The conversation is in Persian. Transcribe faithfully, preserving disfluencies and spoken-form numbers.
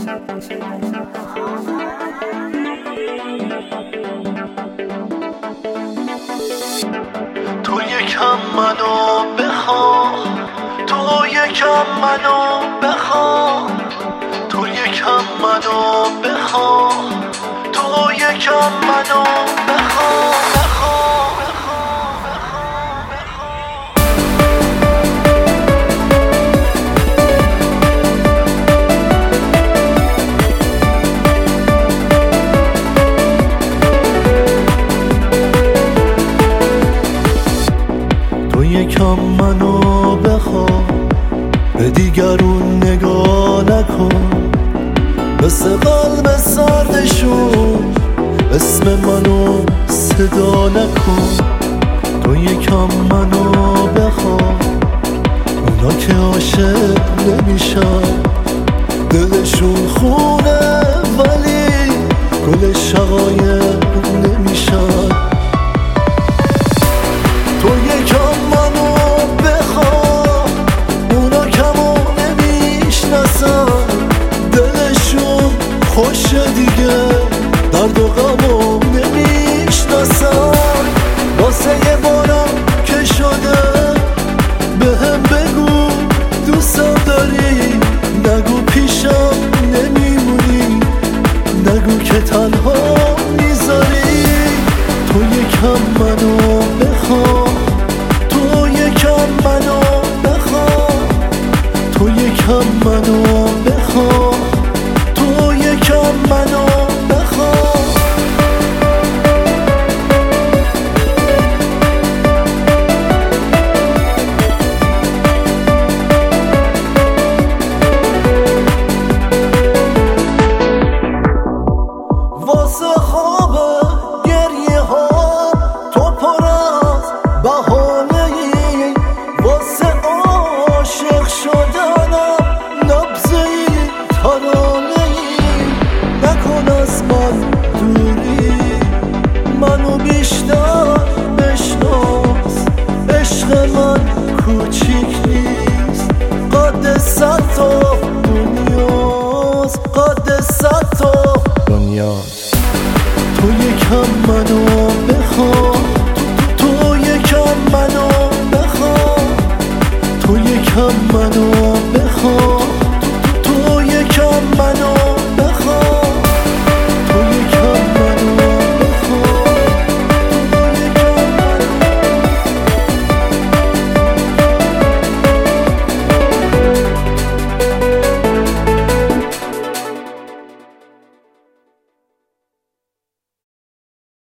تو یکم منو بخوا، تو یکم منو بخوا، تو یکم منو بخوا، تو یکم منو بخوا. یکم منو بخوا، به دیگرون نگاه نکن، مثل قلب سردشون اسم منو صدا نکن. تو یکم منو بخوا، اونا که عاشق نمیشن دلشون خونه ولی گل شقایق نمیشن. تو یکم منو بخوا، اونا کمو نمیشناسن دلشون خوشه دیگه درد و غمو نمیشناسن. واسه یه بارم که شده بهم بگو دوستم داری، نگو پیشم نمیمونی، نگو که تنها میذاری. تو یکم منو بخوا، تو یکم منو بخوا، تو یکم منو بخوا، تو یکم منو بخوا. واسه خواب گریه ها تو پر از بهانه ای، واسه عاشق شدنم نبض این ترانه ای. نکن از من دوری، منو بیشتر بشناس، عشق من کوچیک نیست، قد صد تا دنیاست، قد صد تا دنیاست.